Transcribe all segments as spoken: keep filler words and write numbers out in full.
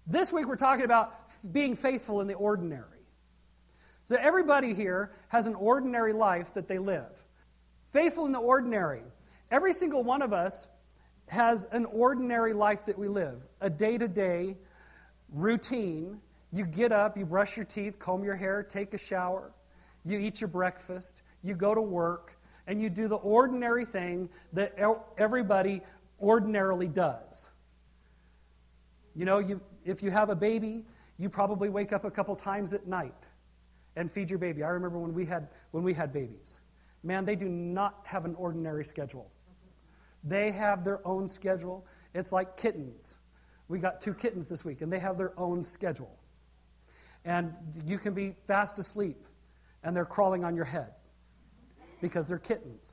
This week we're talking about being faithful in the ordinary. So everybody here has an ordinary life that they live. Faithful in the ordinary. Every single one of us has an ordinary life that we live. A day-to-day routine. You get up, you brush your teeth, comb your hair, take a shower. You eat your breakfast. You go to work. And you do the ordinary thing that everybody ordinarily does. You know, you if you have a baby, you probably wake up a couple times at night and feed your baby. I remember when we had when we had babies. Man, they do not have an ordinary schedule. They have their own schedule. It's like kittens. We got two kittens this week, and they have their own schedule. And you can be fast asleep, and they're crawling on your head because they're kittens.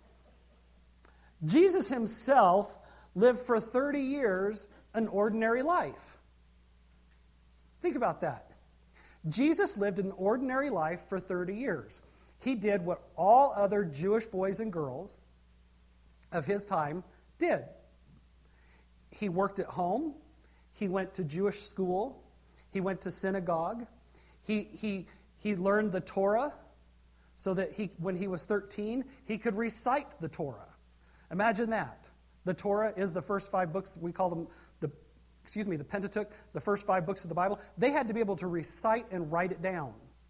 Jesus himself lived for thirty years an ordinary life. Think about that. Jesus lived an ordinary life for thirty years. He did what all other Jewish boys and girls of his time did. He worked at home. He went to Jewish school. He went to synagogue. He, he, he learned the Torah so that he, when he was thirteen, he could recite the Torah. Imagine that. The Torah is the first five books. We call them the excuse me, the Pentateuch, the first five books of the Bible. They had to be able to recite and write it down.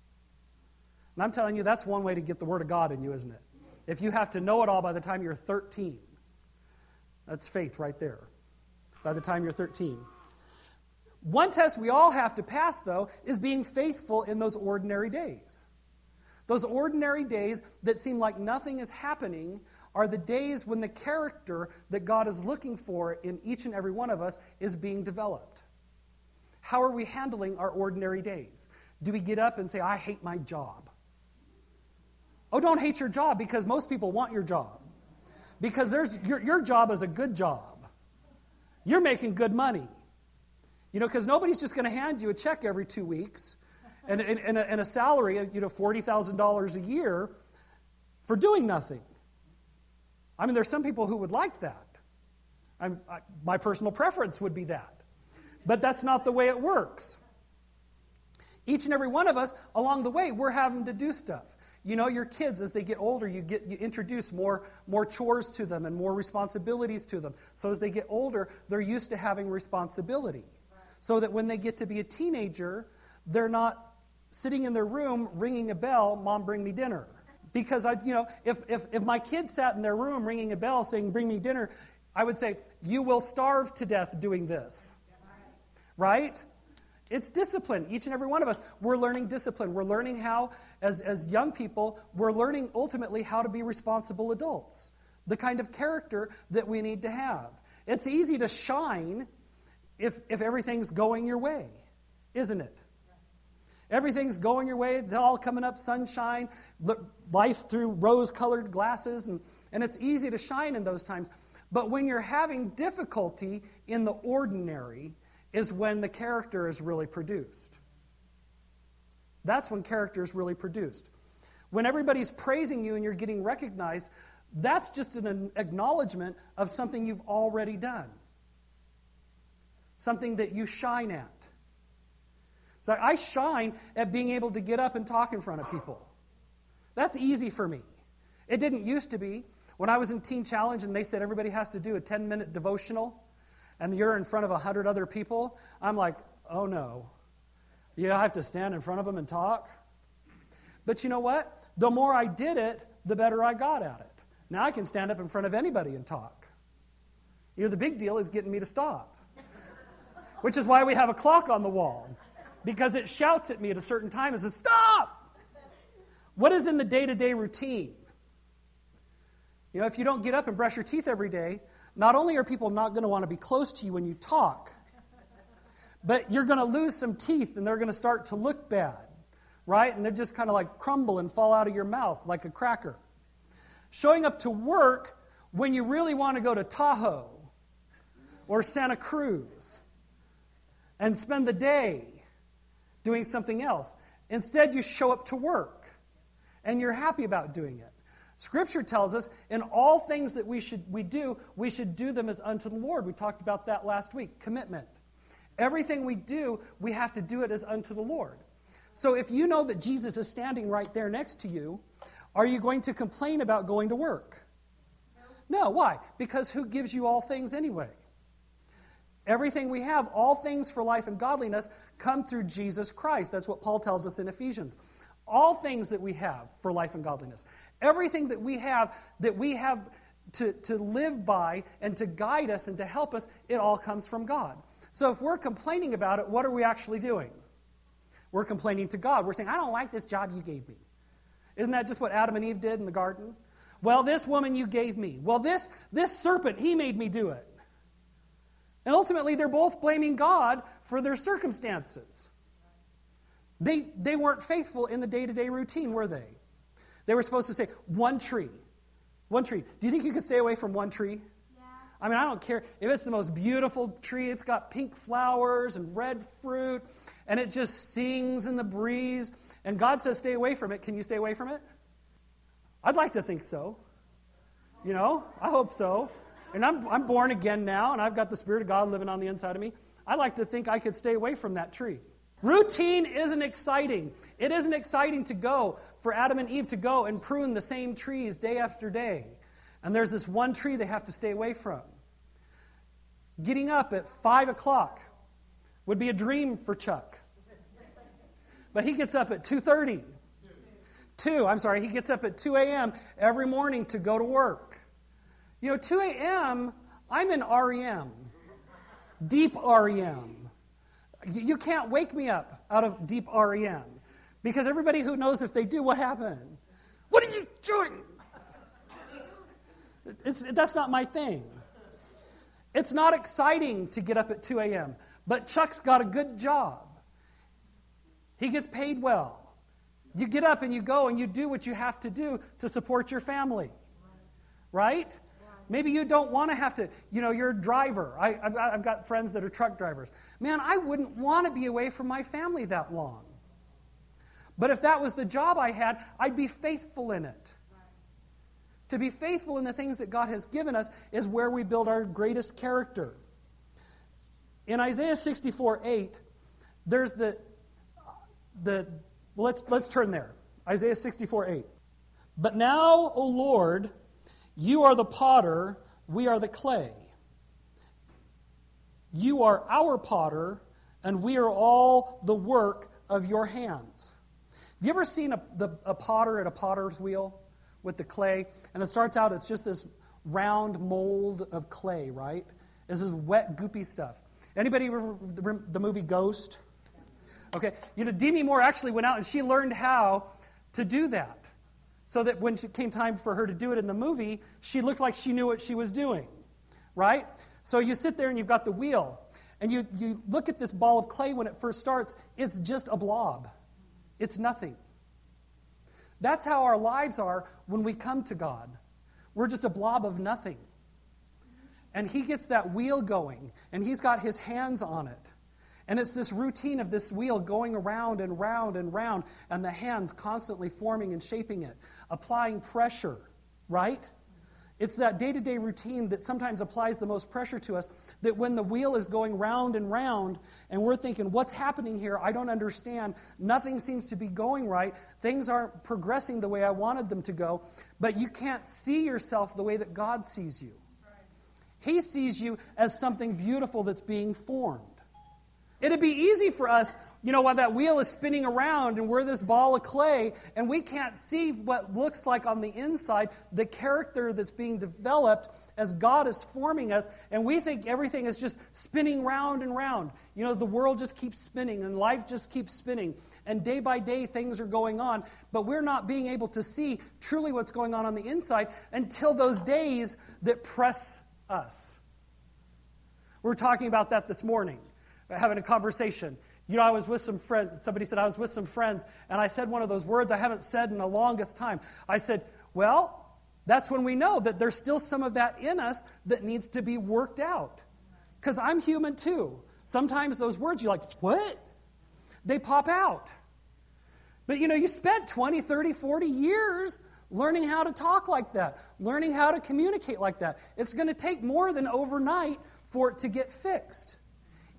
And I'm telling you, that's one way to get the Word of God in you, isn't it? If you have to know it all by the time you're thirteen. That's faith right there. By the time you're thirteen. One test we all have to pass, though, is being faithful in those ordinary days. Those ordinary days that seem like nothing is happening are the days when the character that God is looking for in each and every one of us is being developed. How are we handling our ordinary days? Do we get up and say, I hate my job? Oh, don't hate your job, because most people want your job. Because there's your, your job is a good job. You're making good money. You know, because nobody's just going to hand you a check every two weeks and, and, and, a, and a salary of, you know, forty thousand dollars a year for doing nothing. I mean, there's some people who would like that. I'm, I, my personal preference would be that. But that's not the way it works. Each and every one of us, along the way, we're having to do stuff. You know, your kids, as they get older, you get you introduce more, more chores to them and more responsibilities to them. So as they get older, they're used to having responsibility. So that when they get to be a teenager, they're not sitting in their room ringing a bell, Mom, bring me dinner. Because, I, you know, if, if, if my kid sat in their room ringing a bell saying, bring me dinner, I would say, you will starve to death doing this. Right? It's discipline. Each and every one of us, we're learning discipline. We're learning how, as, as young people, we're learning ultimately how to be responsible adults. The kind of character that we need to have. It's easy to shine if, if everything's going your way, isn't it? Everything's going your way. It's all coming up sunshine, life through rose-colored glasses, and, and it's easy to shine in those times. But when you're having difficulty in the ordinary is when the character is really produced. That's when character is really produced. When everybody's praising you and you're getting recognized, that's just an acknowledgement of something you've already done. Something that you shine at. So I shine at being able to get up and talk in front of people. That's easy for me. It didn't used to be. When I was in Teen Challenge and they said everybody has to do a ten-minute devotional and you're in front of one hundred other people, I'm like, oh no. You have to stand in front of them and talk? But you know what? The more I did it, the better I got at it. Now I can stand up in front of anybody and talk. You know, the big deal is getting me to stop. Which is why we have a clock on the wall. Because it shouts at me at a certain time and says, stop! What is in the day-to-day routine? You know, if you don't get up and brush your teeth every day, not only are people not going to want to be close to you when you talk, but you're going to lose some teeth and they're going to start to look bad, right? And they're just kind of like crumble and fall out of your mouth like a cracker. Showing up to work when you really want to go to Tahoe or Santa Cruz and spend the day doing something else. Instead, you show up to work, and you're happy about doing it. Scripture tells us in all things that we should we do, we should do them as unto the Lord. We talked about that last week, commitment. Everything we do, we have to do it as unto the Lord. So if you know that Jesus is standing right there next to you, are you going to complain about going to work? No. No, why? Because who gives you all things anyway? Everything we have, all things for life and godliness, come through Jesus Christ. That's what Paul tells us in Ephesians. All things that we have for life and godliness. Everything that we have, that we have to, to live by and to guide us and to help us, it all comes from God. So if we're complaining about it, what are we actually doing? We're complaining to God. We're saying, I don't like this job you gave me. Isn't that just what Adam and Eve did in the garden? Well, this woman you gave me. Well, this, this serpent, he made me do it. And ultimately, they're both blaming God for their circumstances. They, they weren't faithful in the day-to-day routine, were they? They were supposed to say, one tree. One tree. Do you think you could stay away from one tree? Yeah. I mean, I don't care. If it's the most beautiful tree, it's got pink flowers and red fruit, and it just sings in the breeze, and God says stay away from it. Can you stay away from it? I'd like to think so. You know, I hope so. And I'm, I'm born again now, and I've got the Spirit of God living on the inside of me. I like to think I could stay away from that tree. Routine isn't exciting. It isn't exciting to go, for Adam and Eve to go and prune the same trees day after day. And there's this one tree they have to stay away from. Getting up at five o'clock would be a dream for Chuck. But he gets up at two thirty. two, I'm sorry, he gets up at two a.m. every morning to go to work. You know, two a.m., I'm in R E M, deep R E M. You can't wake me up out of deep R E M, because everybody who knows if they do, what happened? What are you doing? It's, that's not my thing. It's not exciting to get up at two a.m., but Chuck's got a good job. He gets paid well. You get up and you go and you do what you have to do to support your family, right? Maybe you don't want to have to, you know, you're a driver. I, I've, got, I've got friends that are truck drivers. Man, I wouldn't want to be away from my family that long. But if that was the job I had, I'd be faithful in it. To be faithful in the things that God has given us is where we build our greatest character. In Isaiah sixty-four eight, there's the, the well, let's, let's turn there. Isaiah sixty-four eight. But now, O Lord, you are the potter, we are the clay. You are our potter, and we are all the work of your hands. Have you ever seen a, the, a potter at a potter's wheel with the clay? And it starts out, it's just this round mold of clay, right? This is wet, goopy stuff. Anybody remember the movie Ghost? Okay, you know, Demi Moore actually went out and she learned how to do that. So that when it came time for her to do it in the movie, she looked like she knew what she was doing, right? So you sit there and you've got the wheel, and you, you look at this ball of clay when it first starts, it's just a blob. It's nothing. That's how our lives are when we come to God. We're just a blob of nothing. And He gets that wheel going, and He's got His hands on it. And it's this routine of this wheel going around and round and round, and the hands constantly forming and shaping it, applying pressure, right? It's that day-to-day routine that sometimes applies the most pressure to us, that when the wheel is going round and round, and we're thinking, what's happening here? I don't understand. Nothing seems to be going right. Things aren't progressing the way I wanted them to go, but you can't see yourself the way that God sees you. He sees you as something beautiful that's being formed. It'd be easy for us, you know, while that wheel is spinning around and we're this ball of clay and we can't see what looks like on the inside, the character that's being developed as God is forming us, and we think everything is just spinning round and round. You know, the world just keeps spinning and life just keeps spinning, and day by day things are going on, but we're not being able to see truly what's going on on the inside until those days that press us. We were talking about that this morning. Having a conversation. You know, I was with some friends. Somebody said I was with some friends, and I said one of those words I haven't said in the longest time. I said, well, that's when we know that there's still some of that in us that needs to be worked out. Because I'm human too. Sometimes those words, you're like, what? They pop out. But, you know, you spent twenty, thirty, forty years learning how to talk like that, learning how to communicate like that. It's going to take more than overnight for it to get fixed.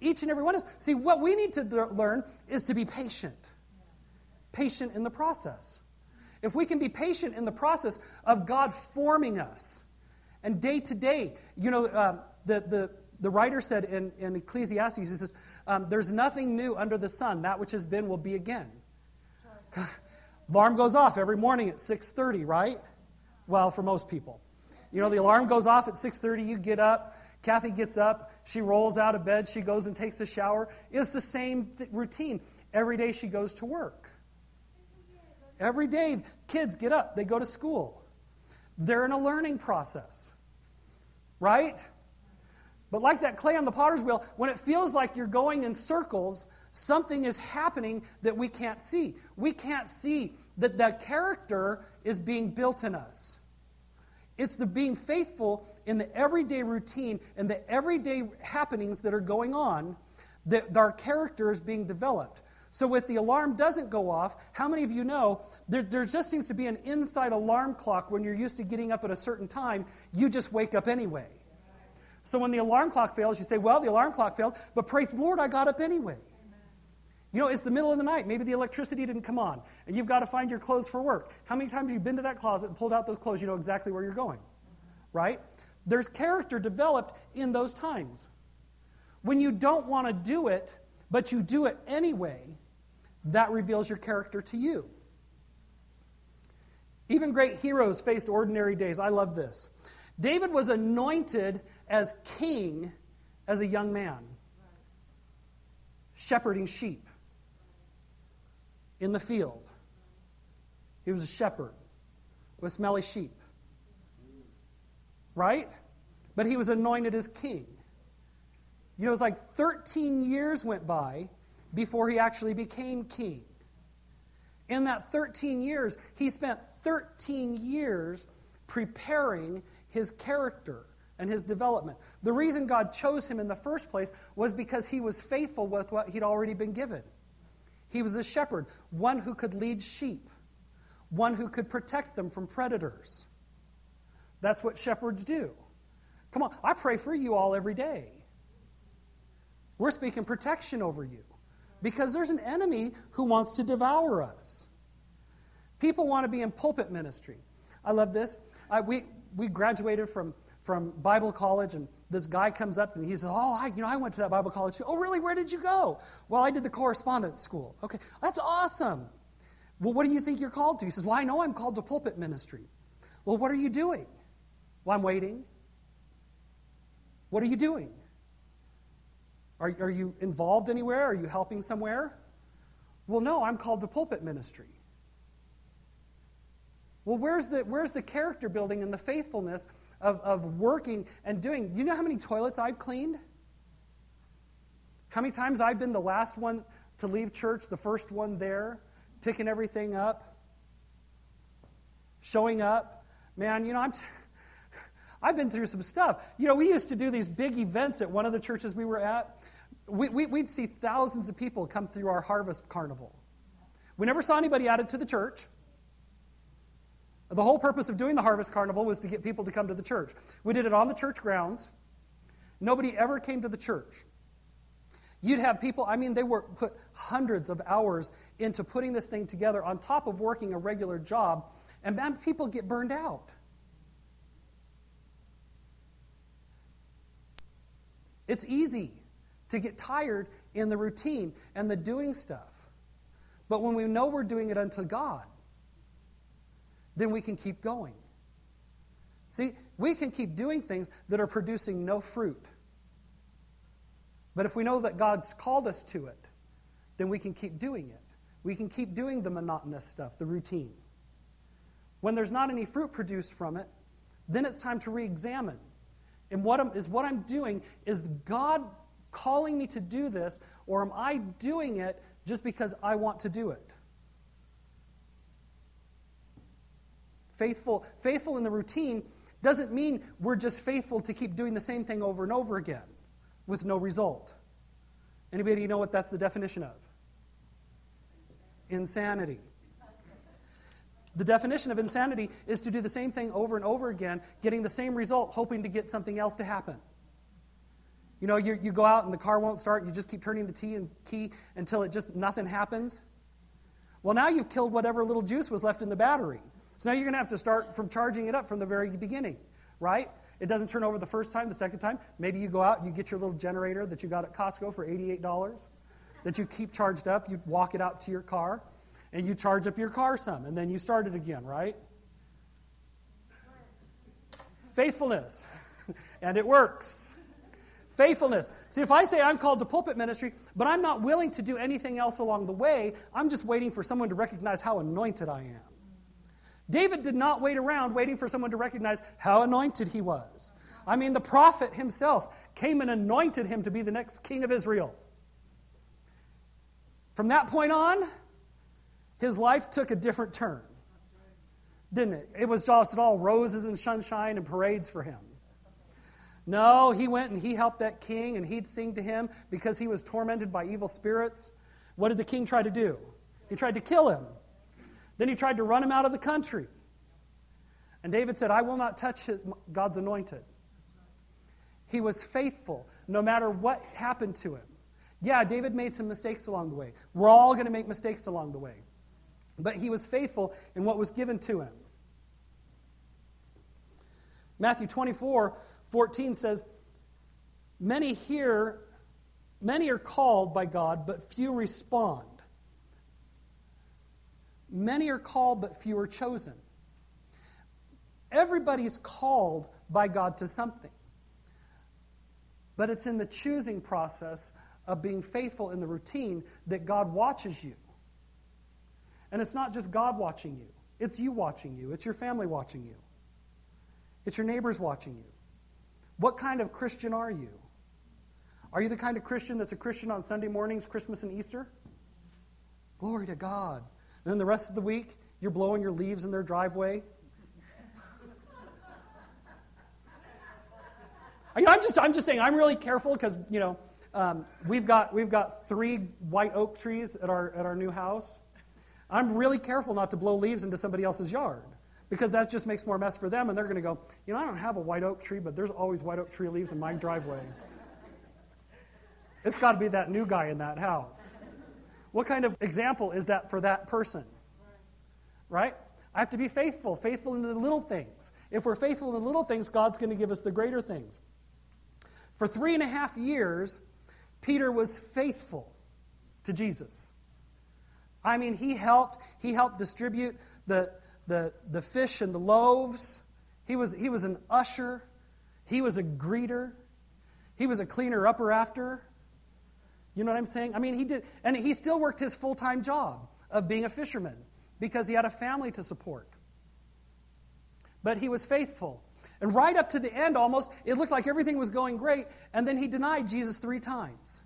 each and every one of us. See, what we need to d- learn is to be patient. Patient in the process. If we can be patient in the process of God forming us, and day to day, you know, um, the, the, the writer said in, in Ecclesiastes, he says, um, there's nothing new under the sun. That which has been will be again. Alarm goes off every morning at six thirty, right? Well, for most people. You know, the alarm goes off at six thirty, you get up, Kathy gets up, she rolls out of bed, she goes and takes a shower. It's the same th- routine. Every day she goes to work. Every day, kids get up, they go to school. They're in a learning process, right? But like that clay on the potter's wheel, when it feels like you're going in circles, something is happening that we can't see. We can't see that that character is being built in us. It's the being faithful in the everyday routine and the everyday happenings that are going on that our character is being developed. So if the alarm doesn't go off, how many of you know there, there just seems to be an inside alarm clock when you're used to getting up at a certain time, you just wake up anyway. So when the alarm clock fails, you say, well, the alarm clock failed, but praise the Lord, I got up anyway. You know, it's the middle of the night. Maybe the electricity didn't come on, and you've got to find your clothes for work. How many times have you been to that closet and pulled out those clothes? You know exactly where you're going, right? There's character developed in those times. When you don't want to do it, but you do it anyway, that reveals your character to you. Even great heroes faced ordinary days. I love this. David was anointed as king as a young man, shepherding sheep in the field. He was a shepherd with smelly sheep, right? But he was anointed as king. You know, it was like thirteen years went by before he actually became king. In that thirteen years, he spent thirteen years preparing his character and his development. The reason God chose him in the first place was because he was faithful with what he'd already been given. He was a shepherd, one who could lead sheep, one who could protect them from predators. That's what shepherds do. Come on, I pray for you all every day. We're speaking protection over you because there's an enemy who wants to devour us. People want to be in pulpit ministry. I love this. I, we we graduated from, from Bible college, and this guy comes up and he says, oh, I, you know, I went to that Bible college too. Oh, really? Where did you go? Well, I did the correspondence school. Okay, that's awesome. Well, what do you think you're called to? He says, well, I know I'm called to pulpit ministry. Well, what are you doing? Well, I'm waiting. What are you doing? Are, are you involved anywhere? Are you helping somewhere? Well, no, I'm called to pulpit ministry. Well, where's the where's the character building and the faithfulness of, of working and doing? You know how many toilets I've cleaned? How many times I've been the last one to leave church, the first one there, picking everything up, showing up? Man, you know, I'm t- I've been through some stuff. You know, we used to do these big events at one of the churches we were at. We, we, we'd see thousands of people come through our harvest carnival. We never saw anybody added to the church. The whole purpose of doing the Harvest Carnival was to get people to come to the church. We did it on the church grounds. Nobody ever came to the church. You'd have people, I mean, they were put hundreds of hours into putting this thing together on top of working a regular job, and man, people get burned out. It's easy to get tired in the routine and the doing stuff. But when we know we're doing it unto God, then we can keep going. See, we can keep doing things that are producing no fruit. But if we know that God's called us to it, then we can keep doing it. We can keep doing the monotonous stuff, the routine. When there's not any fruit produced from it, then it's time to re-examine. And what I'm, is what I'm doing, is God calling me to do this, or am I doing it just because I want to do it? Faithful, faithful in the routine doesn't mean we're just faithful to keep doing the same thing over and over again with no result. Anybody know what that's the definition of? Insanity. The definition of insanity is to do the same thing over and over again, getting the same result, hoping to get something else to happen. You You know, you, you go out and the car won't start, and you just keep turning the key, and key until it just, nothing happens. Well, now you've killed whatever little juice was left in the battery. So now you're going to have to start from charging it up from the very beginning, right? It doesn't turn over the first time, the second time. Maybe you go out and you get your little generator that you got at Costco for eighty-eight dollars that you keep charged up. You walk it out to your car, and you charge up your car some, and then you start it again, right? Faithfulness. And it works. Faithfulness. See, if I say I'm called to pulpit ministry, but I'm not willing to do anything else along the way, I'm just waiting for someone to recognize how anointed I am. David did not wait around waiting for someone to recognize how anointed he was. I mean, the prophet himself came and anointed him to be the next king of Israel. From that point on, his life took a different turn. Didn't it? It was just all roses and sunshine and parades for him. No, he went and he helped that king, and he'd sing to him because he was tormented by evil spirits. What did the king try to do? He tried to kill him. Then he tried to run him out of the country. And David said, I will not touch his, God's anointed. He was faithful no matter what happened to him. Yeah, David made some mistakes along the way. We're all going to make mistakes along the way. But he was faithful in what was given to him. Matthew twenty-four fourteen says, Many hear, many are called by God, but few respond. Many are called, but few are chosen. Everybody's called by God to something. But it's in the choosing process of being faithful in the routine that God watches you. And it's not just God watching you. It's you watching you. It's your family watching you. It's your neighbors watching you. What kind of Christian are you? Are you the kind of Christian that's a Christian on Sunday mornings, Christmas and Easter? Glory to God. And then the rest of the week, you're blowing your leaves in their driveway. I'm just, I'm just saying, I'm really careful because, you know, um, we've got we've got three white oak trees at our at our new house. I'm really careful not to blow leaves into somebody else's yard because that just makes more mess for them, and they're going to go, you know, I don't have a white oak tree, but there's always white oak tree leaves in my driveway. It's got to be that new guy in that house. What kind of example is that for that person? Right? I have to be faithful, faithful in the little things. If we're faithful in the little things, God's going to give us the greater things. For three and a half years, Peter was faithful to Jesus. I mean, he helped. He helped distribute the, the, the fish and the loaves. He was, he was an usher. He was a greeter. He was a cleaner upper after. You know what I'm saying? I mean, he did, and he still worked his full-time job of being a fisherman because he had a family to support. But he was faithful. And right up to the end almost, it looked like everything was going great, and then he denied Jesus three times.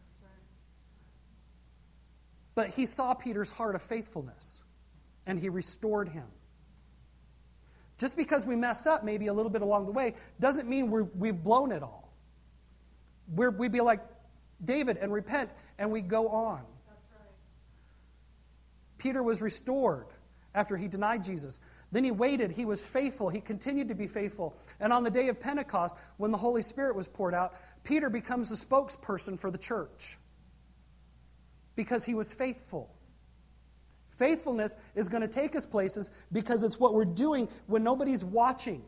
But he saw Peter's heart of faithfulness, and he restored him. Just because we mess up maybe a little bit along the way doesn't mean we're, we've blown it all. We're, we'd be like David and repent, and we go on. That's right. Peter was restored after he denied Jesus. Then he waited. He was faithful. He continued to be faithful. And on the day of Pentecost, when the Holy Spirit was poured out, Peter becomes the spokesperson for the church because he was faithful. Faithfulness is going to take us places because it's what we're doing when nobody's watching.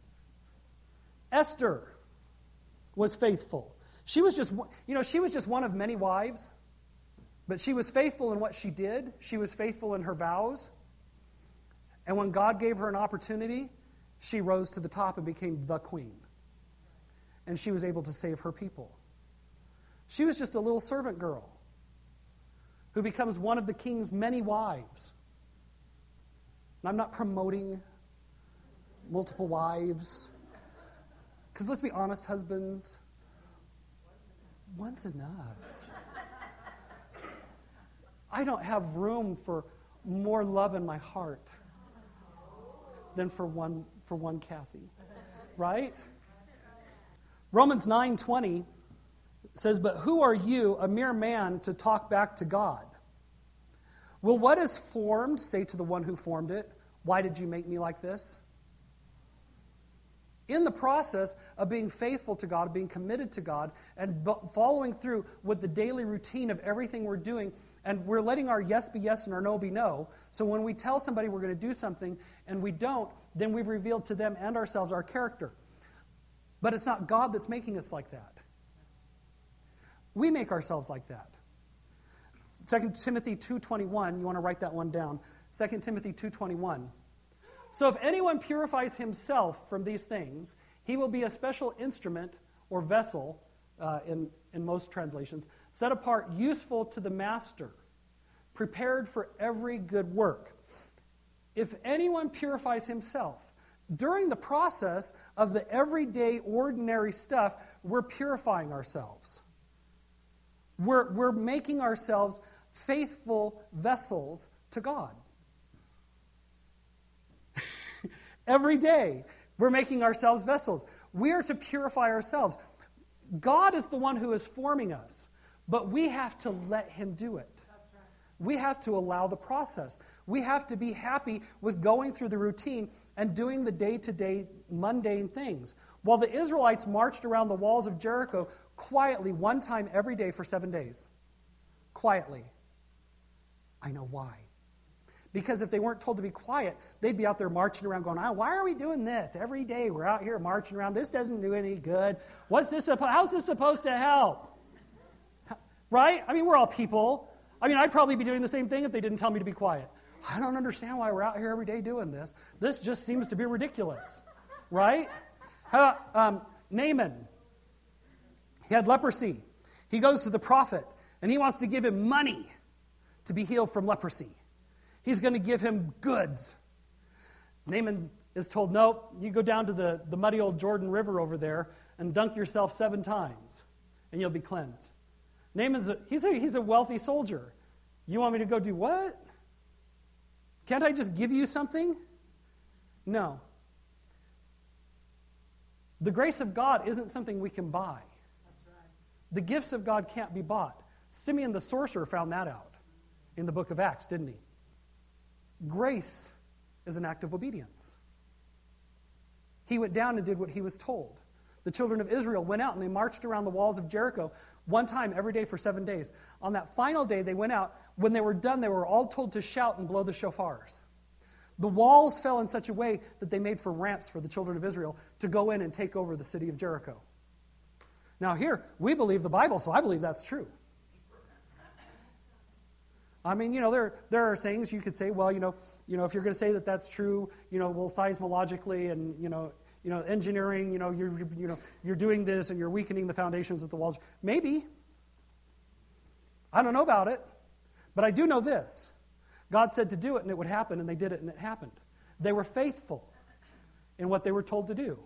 Esther was faithful. She was just, you know, she was just one of many wives, but she was faithful in what she did. She was faithful in her vows. And when God gave her an opportunity, she rose to the top and became the queen. And she was able to save her people. She was just a little servant girl who becomes one of the king's many wives. And I'm not promoting multiple wives. Because let's be honest, husbands, one's enough. I don't have room for more love in my heart than for one for one Kathy. Right? Romans nine twenty says, "But who are you, a mere man, to talk back to God? Will what is formed say to the one who formed it, 'Why did you make me like this?'" In the process of being faithful to God, being committed to God, and b- following through with the daily routine of everything we're doing, and we're letting our yes be yes and our no be no. So when we tell somebody we're going to do something and we don't, then we've revealed to them and ourselves our character. But it's not God that's making us like that. We make ourselves like that. Second Timothy two twenty-one, you want to write that one down. Second Timothy two twenty-one. So if anyone purifies himself from these things, he will be a special instrument or vessel, uh, in, in most translations, set apart, useful to the master, prepared for every good work. If anyone purifies himself, during the process of the everyday, ordinary stuff, we're purifying ourselves. We're, we're making ourselves faithful vessels to God. Every day, we're making ourselves vessels. We are to purify ourselves. God is the one who is forming us, but we have to let him do it. That's right. We have to allow the process. We have to be happy with going through the routine and doing the day-to-day mundane things. While the Israelites marched around the walls of Jericho quietly one time every day for seven days. Quietly. I know why. Because if they weren't told to be quiet, they'd be out there marching around going, oh, why are we doing this? Every day we're out here marching around. This doesn't do any good. What's this? How's this supposed to help? Right? I mean, we're all people. I mean, I'd probably be doing the same thing if they didn't tell me to be quiet. I don't understand why we're out here every day doing this. This just seems to be ridiculous. Right? How, um, Naaman, he had leprosy. He goes to the prophet, and he wants to give him money to be healed from leprosy. He's going to give him goods. Naaman is told, nope, you go down to the, the muddy old Jordan River over there and dunk yourself seven times, and you'll be cleansed. Naaman's a, he's, a, he's a wealthy soldier. You want me to go do what? Can't I just give you something? No. The grace of God isn't something we can buy. That's right. The gifts of God can't be bought. Simeon the sorcerer found that out in the book of Acts, didn't he? Grace is an act of obedience. He went down and did what he was told. The children of Israel went out and they marched around the walls of Jericho one time every day for seven days. On that final day, they went out. When they were done, they were all told to shout and blow the shofars. The walls fell in such a way that they made for ramps for the children of Israel to go in and take over the city of Jericho. Now here, we believe the Bible, so I believe that's true. I mean, you know, there there are things you could say, well, you know, you know, if you're going to say that that's true, you know, well, seismologically and, you know, you know, engineering, you know, you're you know, you're doing this and you're weakening the foundations of the walls. Maybe. I don't know about it, but I do know this. God said to do it and it would happen, and they did it and it happened. They were faithful in what they were told to do.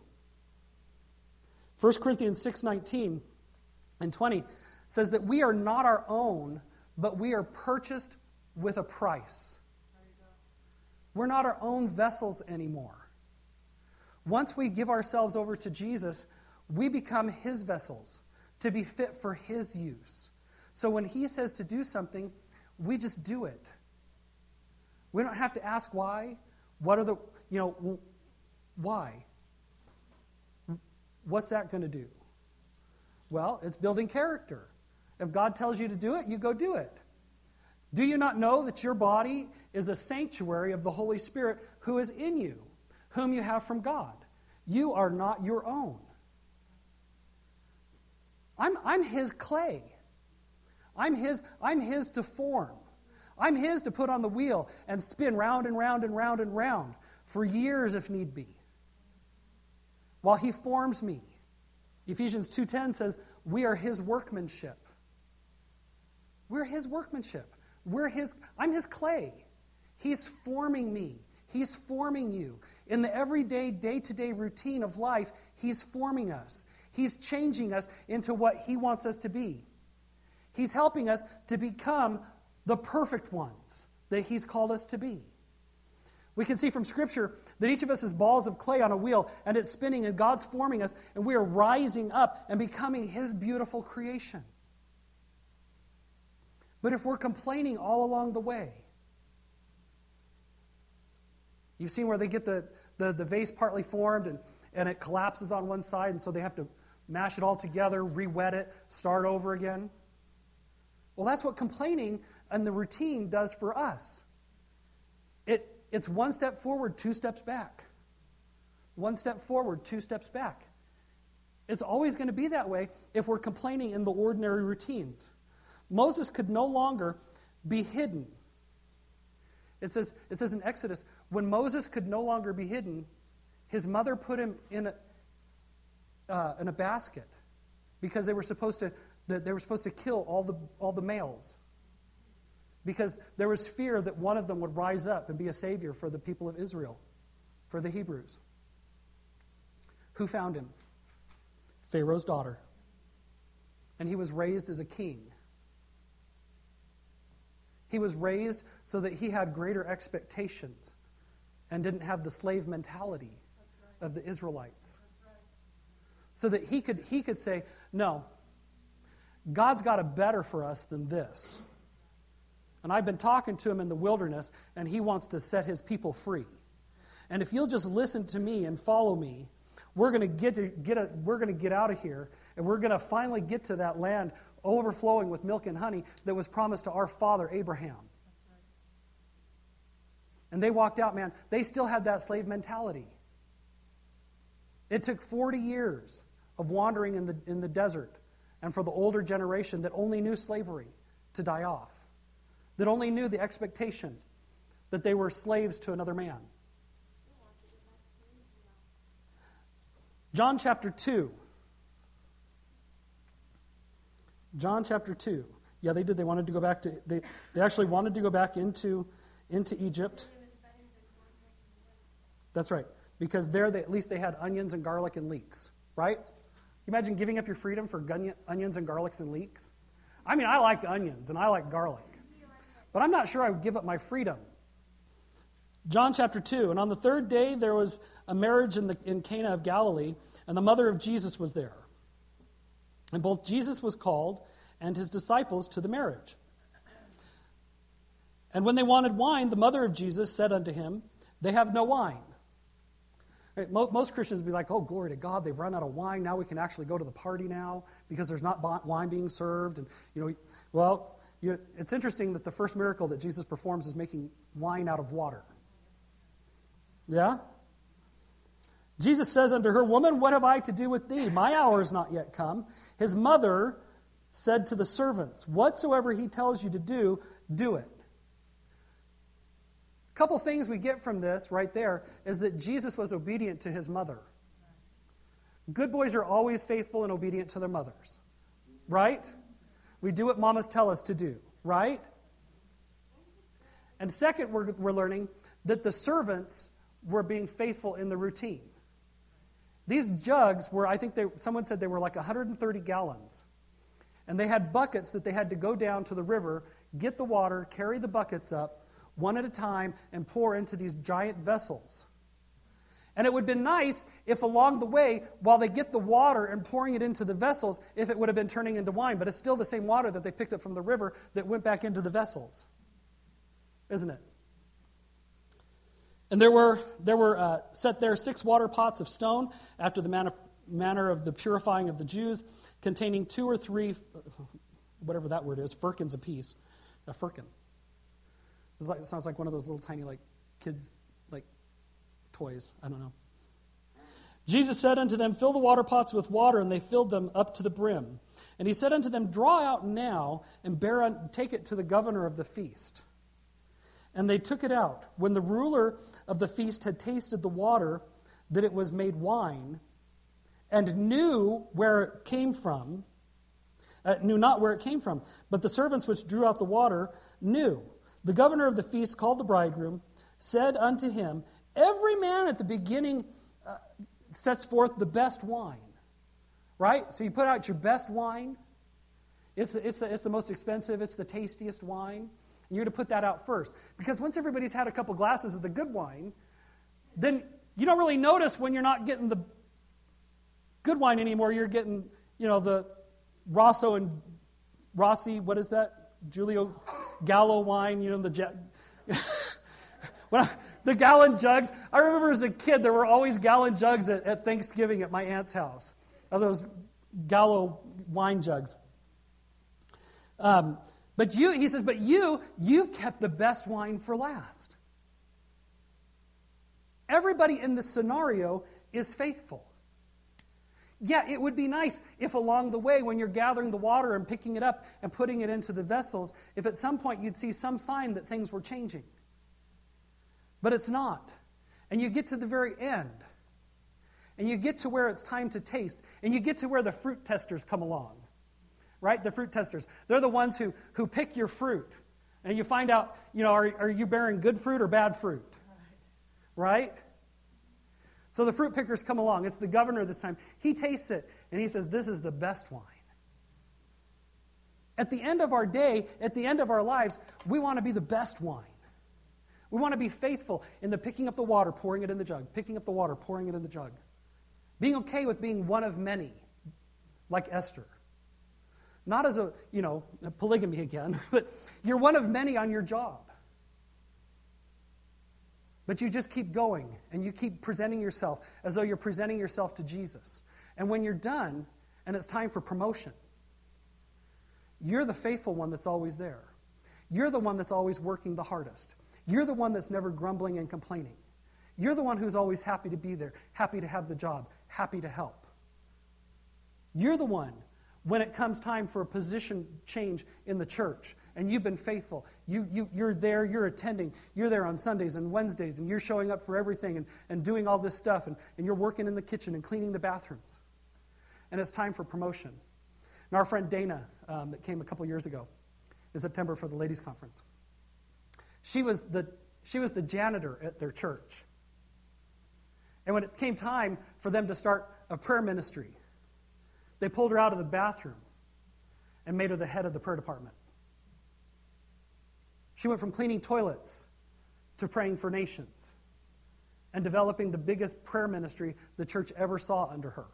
First Corinthians six nineteen and twenty says that we are not our own, but we are purchased with a price. We're not our own vessels anymore. Once we give ourselves over to Jesus, we become his vessels to be fit for his use. So when he says to do something, we just do it. We don't have to ask why. What are the, you know, why? What's that going to do? Well, it's building character. If God tells you to do it, you go do it. Do you not know that your body is a sanctuary of the Holy Spirit who is in you, whom you have from God? You are not your own. I'm, I'm his clay. I'm his, I'm his to form. I'm his to put on the wheel and spin round and round and round and round for years if need be, while he forms me. Ephesians two ten says, we are his workmanship. We're his workmanship. We're his, I'm his clay. He's forming me. He's forming you. In the everyday, day-to-day routine of life, he's forming us. He's changing us into what he wants us to be. He's helping us to become the perfect ones that he's called us to be. We can see from Scripture that each of us is balls of clay on a wheel, and it's spinning, and God's forming us, and we are rising up and becoming his beautiful creation. But if we're complaining all along the way, you've seen where they get the, the, the vase partly formed, and, and it collapses on one side, and so they have to mash it all together, re-wet it, start over again. Well, that's what complaining and the routine does for us. It, it's one step forward, two steps back. One step forward, two steps back. It's always going to be that way if we're complaining in the ordinary routines. Moses could no longer be hidden. It says, it says in Exodus, when Moses could no longer be hidden, his mother put him in a, uh, in a basket because they were supposed to they were supposed to kill all the all the males. Because there was fear that one of them would rise up and be a savior for the people of Israel, for the Hebrews. Who found him? Pharaoh's daughter. And he was raised as a king. He was raised so that he had greater expectations and didn't have the slave mentality right. of the Israelites. Right. So that he could he could say, no, God's got a better for us than this. And I've been talking to him in the wilderness, and he wants to set his people free. And if you'll just listen to me and follow me, we're going to get to get a, we're going to get out of here, and we're going to finally get to that land overflowing with milk and honey that was promised to our father Abraham. That's right. And they walked out, man. They still had that slave mentality. It took forty years of wandering in the in the desert, and for the older generation that only knew slavery to die off, that only knew the expectation that they were slaves to another man. John chapter two. John chapter two. Yeah, they did. They wanted to go back to, they, they actually wanted to go back into, into Egypt. That's right. Because there, they, at least they had onions and garlic and leeks, right? You imagine giving up your freedom for gun- onions and garlics and leeks? I mean, I like onions and I like garlic. But I'm not sure I would give up my freedom. John chapter two, and on the third day there was a marriage in, the, in Cana of Galilee, and the mother of Jesus was there. And both Jesus was called and his disciples to the marriage. And when they wanted wine, the mother of Jesus said unto him, they have no wine. Right, most Christians would be like, oh, glory to God, they've run out of wine. Now we can actually go to the party now because there's not wine being served. And, you know, well, you, it's interesting that the first miracle that Jesus performs is making wine out of water. Yeah? Jesus says unto her, woman, what have I to do with thee? My hour is not yet come. His mother said to the servants, whatsoever he tells you to do, do it. A couple things we get from this right there is that Jesus was obedient to his mother. Good boys are always faithful and obedient to their mothers. Right? We do what mamas tell us to do. Right? And second, we're, we're learning that the servants were being faithful in the routine. These jugs were, I think they, someone said they were like one hundred thirty gallons. And they had buckets that they had to go down to the river, get the water, carry the buckets up, one at a time, and pour into these giant vessels. And it would have been nice if along the way, while they get the water and pouring it into the vessels, if it would have been turning into wine. But it's still the same water that they picked up from the river that went back into the vessels. Isn't it? And there were there were uh, set there six water pots of stone after the manner, manner of the purifying of the Jews, containing two or three, whatever that word is, firkins apiece. A firkin. It's like, it sounds like one of those little tiny like kids like toys. I don't know. Jesus said unto them, fill the water pots with water, and they filled them up to the brim. And he said unto them, draw out now and bear on, take it to the governor of the feast. And they took it out. When the ruler of the feast had tasted the water, that it was made wine, and knew where it came from, uh, knew not where it came from, but the servants which drew out the water knew. The governor of the feast called the bridegroom, said unto him, every man at the beginning uh, sets forth the best wine. Right? So you put out your best wine. It's, it's, it's the most expensive. It's the tastiest wine. You're to put that out first. Because once everybody's had a couple glasses of the good wine, then you don't really notice when you're not getting the good wine anymore. You're getting, you know, the Rosso and Rossi, what is that? Giulio Gallo wine, you know, the... when I, the gallon jugs. I remember as a kid, there were always gallon jugs at, at Thanksgiving at my aunt's house. Of those Gallo wine jugs. Um, but you, he says, but you, you've kept the best wine for last. Everybody in this scenario is faithful. Yeah, it would be nice if along the way, when you're gathering the water and picking it up and putting it into the vessels, if at some point you'd see some sign that things were changing. But it's not. And you get to the very end. And you get to where it's time to taste. And you get to where the fruit testers come along. Right? The fruit testers. They're the ones who, who pick your fruit. And you find out, you know, are, are you bearing good fruit or bad fruit? Right? So the fruit pickers come along. It's the governor this time. He tastes it, and he says, this is the best wine. At the end of our day, at the end of our lives, we want to be the best wine. We want to be faithful in the picking up the water, pouring it in the jug, picking up the water, pouring it in the jug. Being okay with being one of many, like Esther. Not as a, you know, a polygamy again, but you're one of many on your job. But you just keep going, and you keep presenting yourself as though you're presenting yourself to Jesus. And when you're done, and it's time for promotion, you're the faithful one that's always there. You're the one that's always working the hardest. You're the one that's never grumbling and complaining. You're the one who's always happy to be there, happy to have the job, happy to help. You're the one, when it comes time for a position change in the church, and you've been faithful, you, you, you're there, you're attending, you're there on Sundays and Wednesdays, and you're showing up for everything and, and doing all this stuff, and, and you're working in the kitchen and cleaning the bathrooms. And it's time for promotion. And our friend Dana, um, that came a couple years ago in September for the ladies' conference, she was the, she was the janitor at their church. And when it came time for them to start a prayer ministry, they pulled her out of the bathroom and made her the head of the prayer department. She went from cleaning toilets to praying for nations and developing the biggest prayer ministry the church ever saw under her.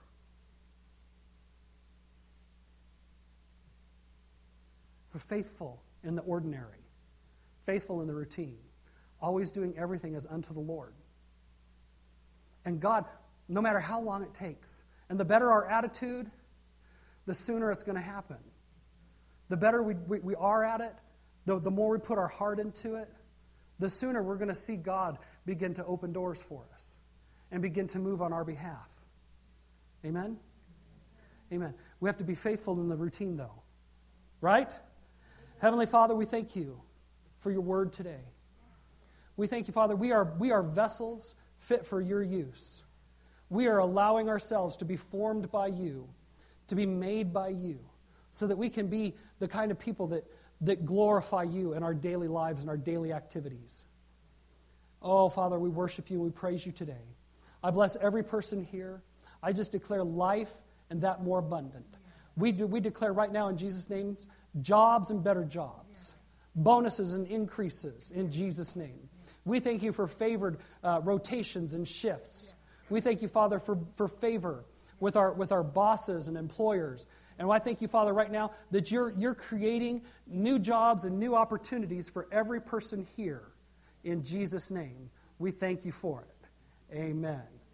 We're faithful in the ordinary, faithful in the routine, always doing everything as unto the Lord. And God, no matter how long it takes, and the better our attitude, the sooner it's going to happen. The better we, we, we are at it, the, the more we put our heart into it, the sooner we're going to see God begin to open doors for us and begin to move on our behalf. Amen? Amen. We have to be faithful in the routine, though. Right? Heavenly Father, we thank you for your word today. We thank you, Father, we are, we are vessels fit for your use. We are allowing ourselves to be formed by you, to be made by you, so that we can be the kind of people that, that glorify you in our daily lives and our daily activities. Oh, Father, we worship you and we praise you today. I bless every person here. I just declare life and that more abundant. We, do, we declare right now in Jesus' name, jobs and better jobs, bonuses and increases in Jesus' name. We thank you for favored uh, rotations and shifts. We thank you, Father, for, for favor with our with our bosses and employers. And I thank you, Father, right now that you're you're creating new jobs and new opportunities for every person here. In Jesus' name, we thank you for it. Amen.